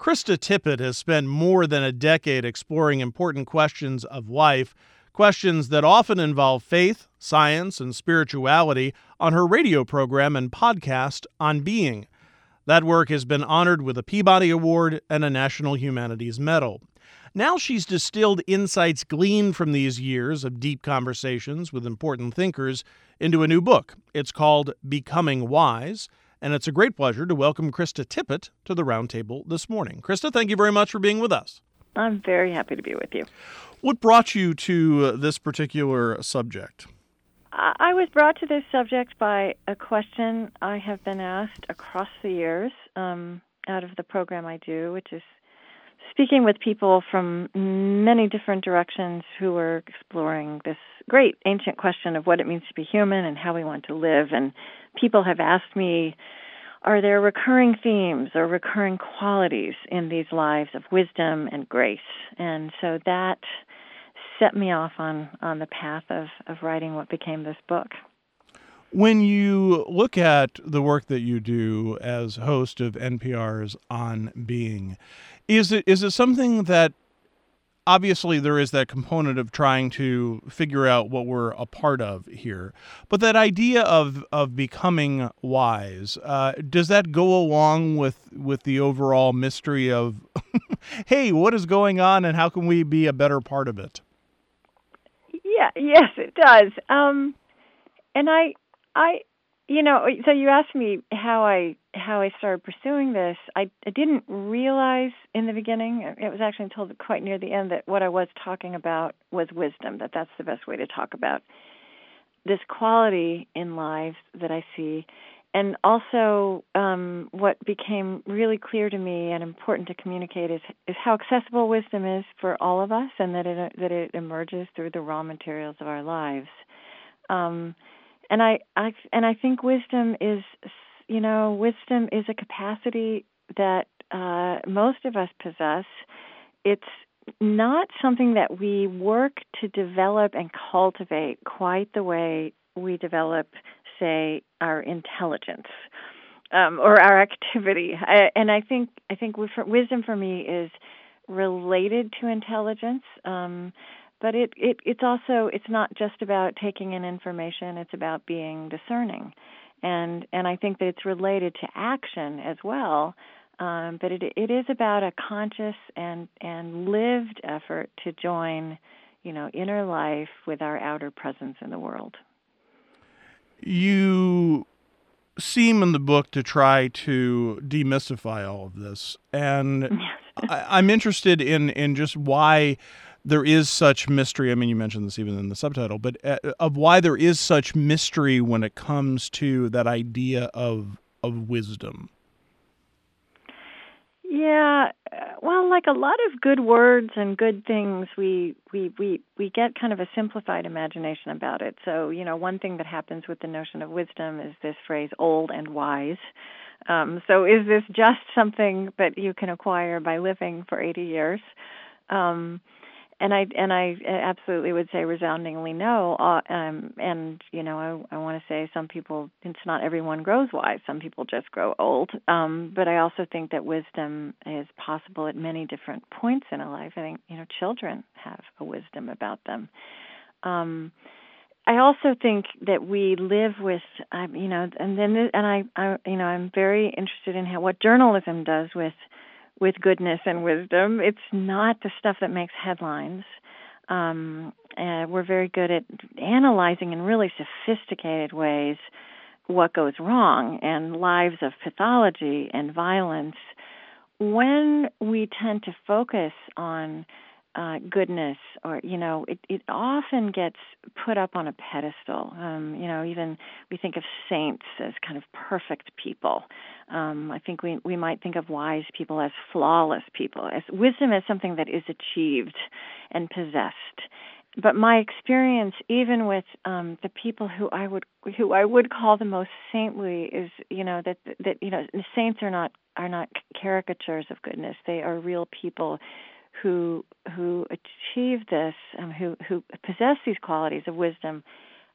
Krista Tippett has spent more than a decade exploring important questions of life, questions that often involve faith, science, and spirituality on her radio program and podcast, On Being. That work has been honored with a Peabody Award and a National Humanities Medal. Now she's distilled insights gleaned from these years of deep conversations with important thinkers into a new book. It's called Becoming Wise, and it's a great pleasure to welcome Krista Tippett to the Roundtable this morning. Krista, thank you very much for being with us. I'm very happy to be with you. What brought you to this particular subject? I was brought to this subject by a question I have been asked across the years out of the program I do, which is speaking with people from many different directions who are exploring this great ancient question of what it means to be human and how we want to live. And people have asked me, are there recurring themes or recurring qualities in these lives of wisdom and grace? And so that set me off on the path of writing what became this book. When you look at the work that you do as host of NPR's On Being, is it something that obviously there is that component of trying to figure out what we're a part of here, but that idea of becoming wise, does that go along with the overall mystery of, hey, what is going on and how can we be a better part of it? Yes, it does. And I so you asked me how I started pursuing this. I didn't realize in the beginning, it was actually until quite near the end, that what I was talking about was wisdom, that's the best way to talk about this quality in lives that I see. And also what became really clear to me and important to communicate is how accessible wisdom is for all of us, and that it emerges through the raw materials of our lives. And I think wisdom is a capacity that most of us possess. It's not something that we work to develop and cultivate quite the way we develop, say, our intelligence or our activity. And I think wisdom for me is related to intelligence. But it's not just about taking in information, it's about being discerning. And I think that it's related to action as well. But it is about a conscious and lived effort to join, inner life with our outer presence in the world. You seem in the book to try to demystify all of this. And I'm interested in just why there is such mystery. I mean, you mentioned this even in the subtitle, but of why there is such mystery when it comes to that idea of wisdom. Yeah, well, like a lot of good words and good things, we get kind of a simplified imagination about it. So, one thing that happens with the notion of wisdom is this phrase, old and wise. So is this just something that you can acquire by living for 80 years? And I absolutely would say resoundingly no. I want to say some people, it's not everyone grows wise. Some people just grow old. But I also think that wisdom is possible at many different points in a life. I think, children have a wisdom about them. I also think that we live with, I'm very interested in what journalism does with goodness and wisdom. It's not the stuff that makes headlines. We're very good at analyzing in really sophisticated ways what goes wrong and lives of pathology and violence. When we tend to focus on goodness, or it often gets put up on a pedestal. Even we think of saints as kind of perfect people. I think we might think of wise people as flawless people, as wisdom as something that is achieved and possessed. But my experience, even with the people who I would call the most saintly, is that saints are not caricatures of goodness. They are real people who achieve this, who possess these qualities of wisdom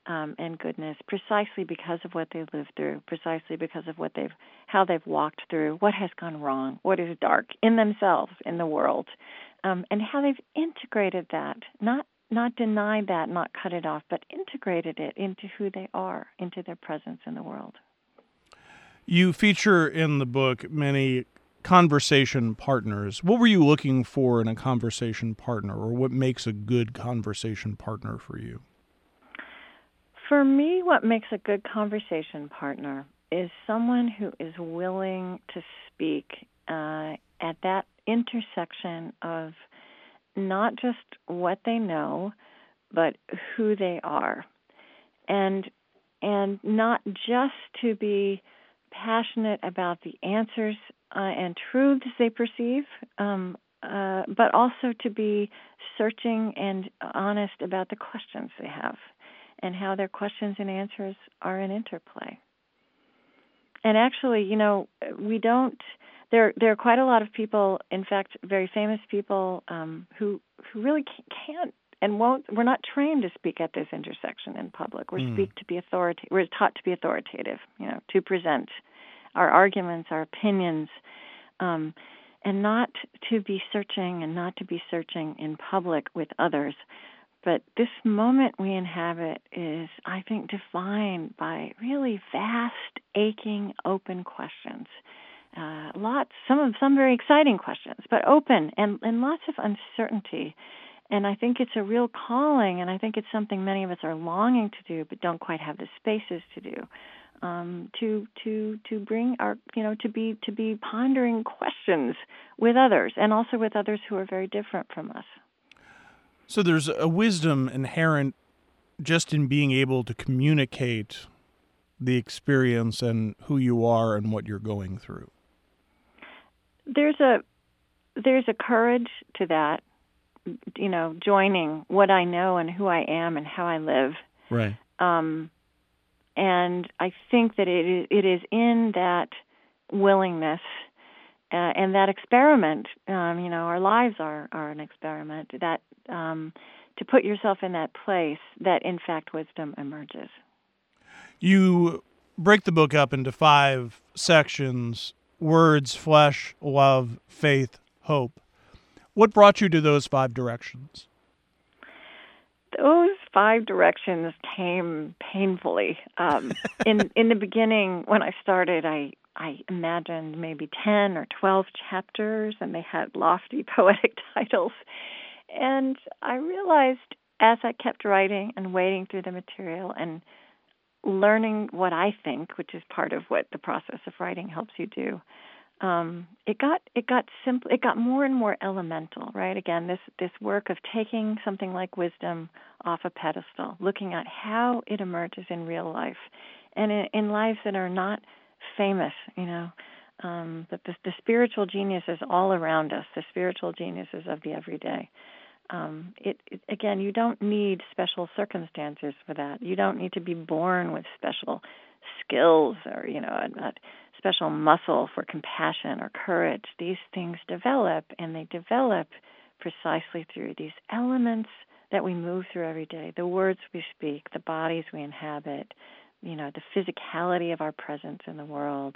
and goodness, precisely because of what they lived through, precisely because of how they've walked through, what has gone wrong, what is dark in themselves, in the world, and how they've integrated that, not denied that, not cut it off, but integrated it into who they are, into their presence in the world. You feature in the book many conversation partners. What were you looking for in a conversation partner, or what makes a good conversation partner for you? For me, what makes a good conversation partner is someone who is willing to speak at that intersection of not just what they know, but who they are, and not just to be passionate about the answers and truths they perceive, but also to be searching and honest about the questions they have and how their questions and answers are in interplay. And actually, we don't. There are quite a lot of people, in fact, very famous people who really can't and won't. We're not trained to speak at this intersection in public. We're taught to be authoritative, to present our arguments, our opinions, and not to be searching in public with others. But this moment we inhabit is, I think, defined by really vast, aching, open questions. Some very exciting questions, but open and lots of uncertainty. And I think it's a real calling, and I think it's something many of us are longing to do, but don't quite have the spaces to do. To bring our, to be pondering questions with others, and also with others who are very different from us. So there's a wisdom inherent just in being able to communicate the experience and who you are and what you're going through. There's a courage to that, joining what I know and who I am and how I live. Right. And I think that it is in that willingness and that experiment. Our lives are an experiment. That to put yourself in that place, that in fact wisdom emerges. You break the book up into 5 sections: words, flesh, love, faith, hope. What brought you to those 5 directions? Those 5 directions came painfully. In the beginning, when I started, I imagined maybe 10 or 12 chapters, and they had lofty poetic titles. And I realized as I kept writing and wading through the material and learning what I think, which is part of what the process of writing helps you do, it got more and more elemental, right? Again, this work of taking something like wisdom off a pedestal, looking at how it emerges in real life, and in lives that are not famous, that the spiritual genius is all around us, the spiritual geniuses of the everyday. Again, you don't need special circumstances for that. You don't need to be born with special skills or, a special muscle for compassion or courage. These things develop, and they develop precisely through these elements that we move through every day, the words we speak, the bodies we inhabit, the physicality of our presence in the world,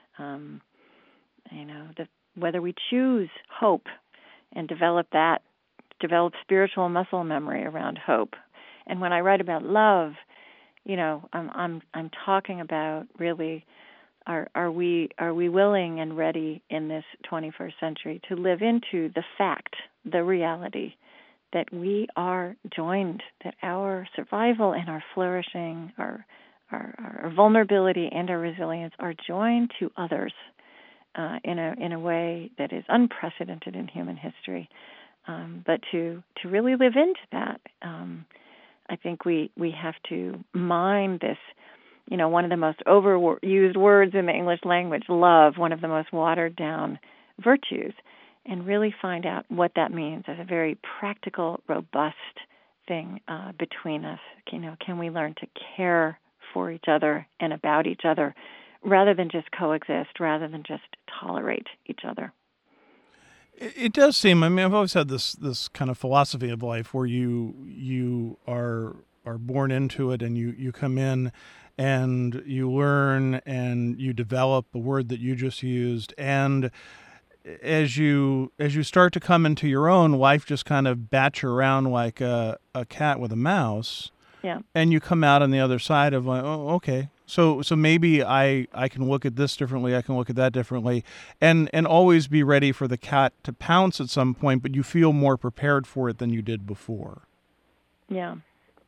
whether we choose hope and develop spiritual muscle memory around hope. And when I write about love, I'm talking about really, are we willing and ready in this 21st century to live into the fact, the reality that we are joined, that our survival and our flourishing, our vulnerability and our resilience are joined to others in a way that is unprecedented in human history. But to really live into that, I think we have to mine this, one of the most overused words in the English language, love, one of the most watered down virtues, and really find out what that means as a very practical, robust thing between us. Can we learn to care for each other and about each other rather than just coexist, rather than just tolerate each other? It does seem, I've always had this kind of philosophy of life where you are are born into it, and you come in and you learn and you develop the word that you just used, and as you start to come into your own, life just kind of bats you around like a cat with a mouse. Yeah. And you come out on the other side of like, oh, okay. So maybe I can look at this differently, I can look at that differently, and always be ready for the cat to pounce at some point, but you feel more prepared for it than you did before. Yeah.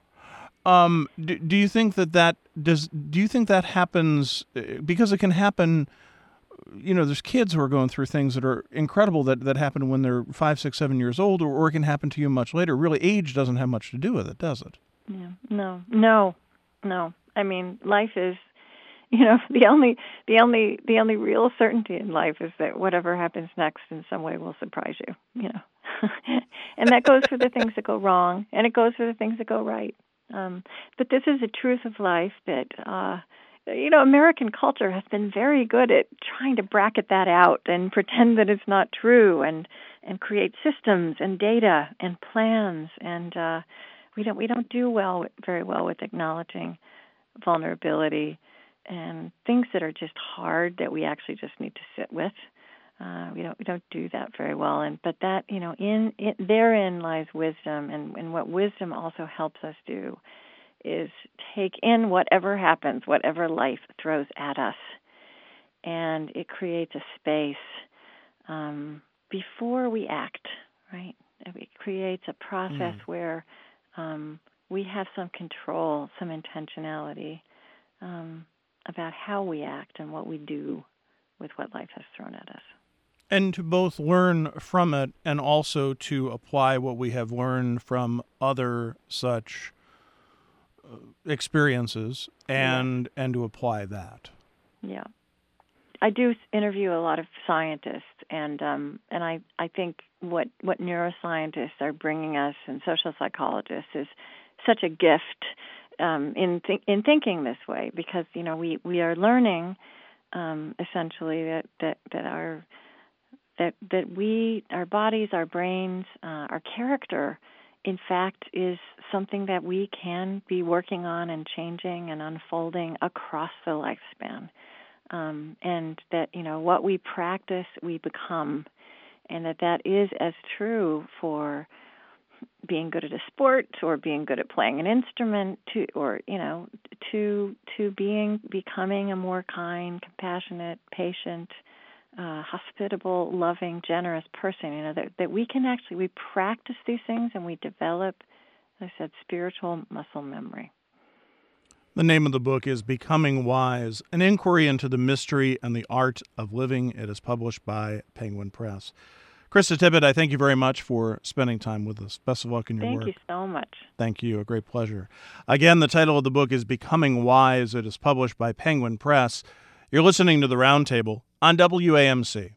Do you think that do you think that happens, because it can happen, there's kids who are going through things that are incredible that happen when they're 5, 6, 7 years old, or it can happen to you much later. Really, age doesn't have much to do with it, does it? Yeah. No. I mean, life is, the only real certainty in life is that whatever happens next in some way will surprise you, and that goes for the things that go wrong, and it goes for the things that go right. But this is a truth of life that, American culture has been very good at trying to bracket that out and pretend that it's not true, and create systems and data and plans, and we don't do very well with acknowledging vulnerability and things that are just hard that we actually just need to sit with. We don't do that very well, but that therein lies wisdom, and what wisdom also helps us do is take in whatever happens, whatever life throws at us, and it creates a space before we act. Right? It creates a process where we have some control, some intentionality about how we act and what we do with what life has thrown at us. And to both learn from it and also to apply what we have learned from other such experiences and to apply that. Yeah. I do interview a lot of scientists, and I think what neuroscientists are bringing us and social psychologists is such a gift in thinking this way, because we are learning essentially that our bodies, our brains, our character, in fact, is something that we can be working on and changing and unfolding across the lifespan. And that, what we practice, we become. And that is as true for being good at a sport, or being good at playing an instrument, to becoming a more kind, compassionate, patient, hospitable, loving, generous person. That we can we practice these things, and we develop, as I said, spiritual muscle memory. The name of the book is Becoming Wise, an inquiry into the mystery and the art of living. It is published by Penguin Press. Krista Tippett, I thank you very much for spending time with us. Best of luck in your work. Thank you so much. Thank you. A great pleasure. Again, the title of the book is Becoming Wise. It is published by Penguin Press. You're listening to The Roundtable on WAMC.